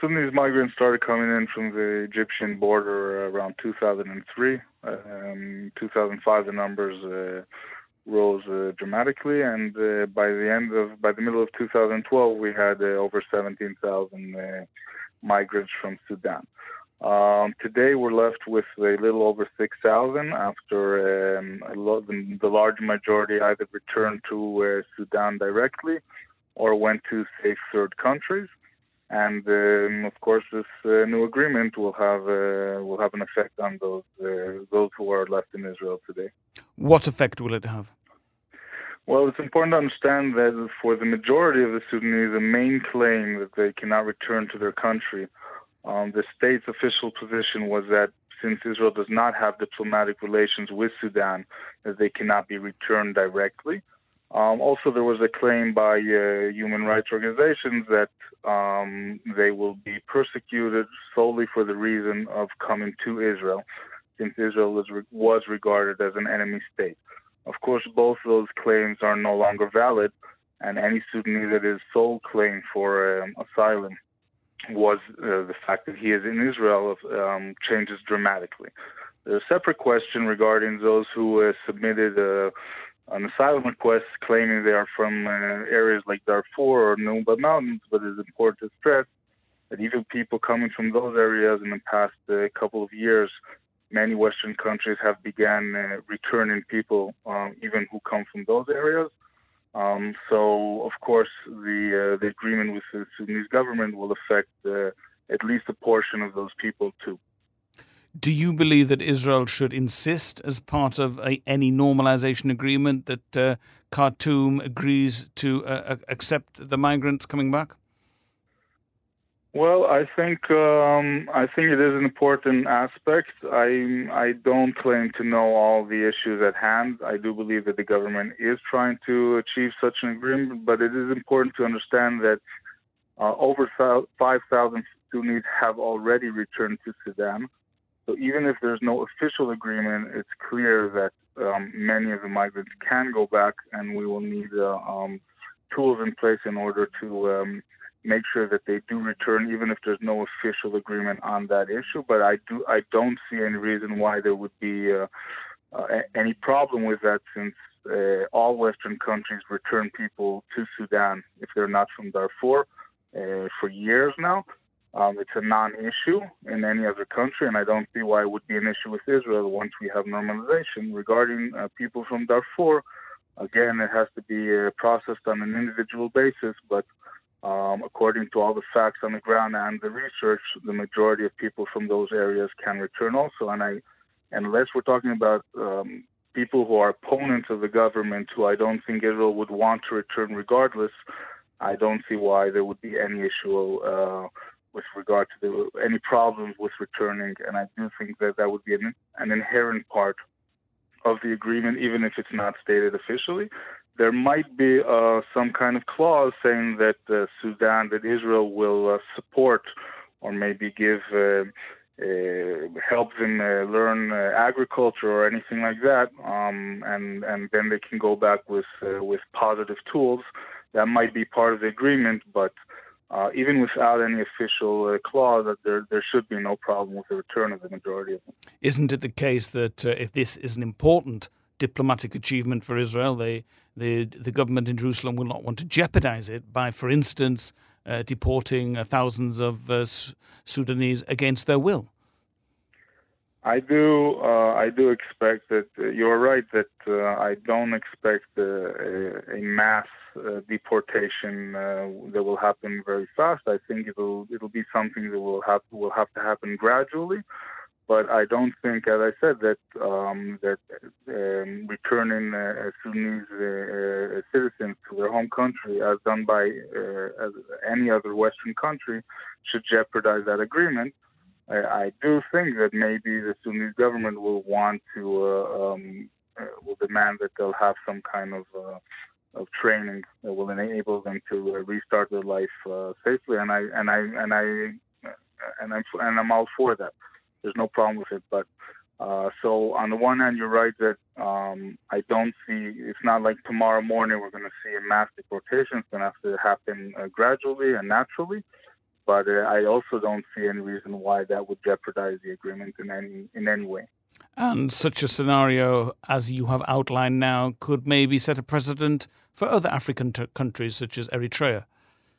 Sudanese migrants started coming in from the Egyptian border around 2003. 2005, the numbers rose dramatically, and by the middle of 2012, we had over 17,000 migrants from Sudan. Today, we're left with a little over 6,000 after the large majority either returned to Sudan directly or went to safe third countries. And of course, this new agreement will have an effect on those who are left in Israel today. What effect will it have? Well, it's important to understand that for the majority of the Sudanese, the main claim that they cannot return to their country, the state's official position was that since Israel does not have diplomatic relations with Sudan, that they cannot be returned directly. Also, there was a claim by human rights organizations that they will be persecuted solely for the reason of coming to Israel, since Israel was regarded as an enemy state. Of course, both those claims are no longer valid, and any Sudanese that is sole claim for asylum was the fact that he is in Israel changes dramatically. There's a separate question regarding those who submitted an asylum request claiming they are from areas like Darfur or Nuba Mountains, but it's important to stress that even people coming from those areas in the past couple of years, many Western countries have began returning people, even who come from those areas. So, of course, the agreement with the Sudanese government will affect at least a portion of those people too. Do you believe that Israel should insist, as part of any normalization agreement, that Khartoum agrees to accept the migrants coming back? Well, I think it is an important aspect. I don't claim to know all the issues at hand. I do believe that the government is trying to achieve such an agreement, but it is important to understand that over 5,000 Sudanese have already returned to Sudan. So even if there's no official agreement, it's clear that many of the migrants can go back, and we will need tools in place in order to make sure that they do return, even if there's no official agreement on that issue. But I don't see any reason why there would be any problem with that, since all Western countries return people to Sudan if they're not from Darfur for years now. It's a non-issue in any other country, and I don't see why it would be an issue with Israel once we have normalization. Regarding people from Darfur, again, it has to be processed on an individual basis, but according to all the facts on the ground and the research, the majority of people from those areas can return also. And unless we're talking about people who are opponents of the government, who I don't think Israel would want to return regardless, I don't see why there would be any issue with regard to any problems with returning. And I do think that that would be an inherent part of the agreement, even if it's not stated officially. There might be some kind of clause saying that that Israel will support or maybe give help them learn agriculture or anything like that, and then they can go back with positive tools. That might be part of the agreement, but even without any official clause, that there should be no problem with the return of the majority of them. Isn't it the case that if this is an important diplomatic achievement for Israel, the government in Jerusalem will not want to jeopardize it by, for instance, deporting thousands of Sudanese against their will? I do expect that you're right that I don't expect a mass deportation that will happen very fast. I think it'll be something that will have to happen gradually. But I don't think, as I said, that returning Sudanese citizens to their home country, as done by as any other Western country, should jeopardize that agreement. I do think that maybe the Sudanese government will want to will demand that they'll have some kind of training that will enable them to restart their life safely, and I'm all for that. There's no problem with it, but so on the one hand, you're right that I don't see. It's not like tomorrow morning we're going to see a mass deportation. It's going to have to happen gradually and naturally. But I also don't see any reason why that would jeopardize the agreement in any way. And such a scenario, as you have outlined now, could maybe set a precedent for other African countries, such as Eritrea.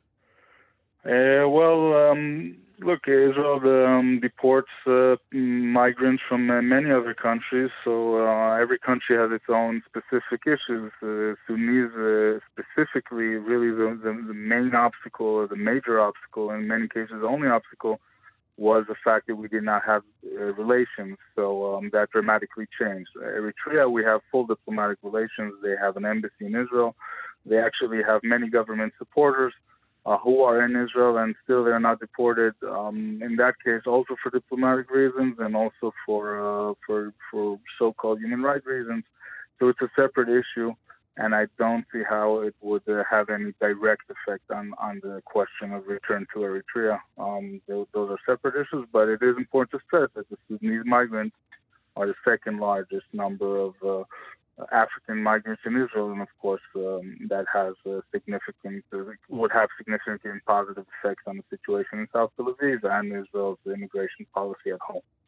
Look, Israel deports migrants from many other countries, so every country has its own specific issues. Sudanese specifically, really the main obstacle, or the major obstacle, in many cases the only obstacle, was the fact that we did not have relations, so that dramatically changed. Eritrea, we have full diplomatic relations. They have an embassy in Israel. They actually have many government supporters who are in Israel, and still they're not deported. In that case, also for diplomatic reasons, and also for so-called human rights reasons. So it's a separate issue, and I don't see how it would have any direct effect on the question of return to Eritrea. Those are separate issues, but it is important to stress that the Sudanese migrants are the second largest number of African migrants in Israel, and of course that has would have significant positive effects on the situation in South Tel Aviv and Israel's immigration policy at home.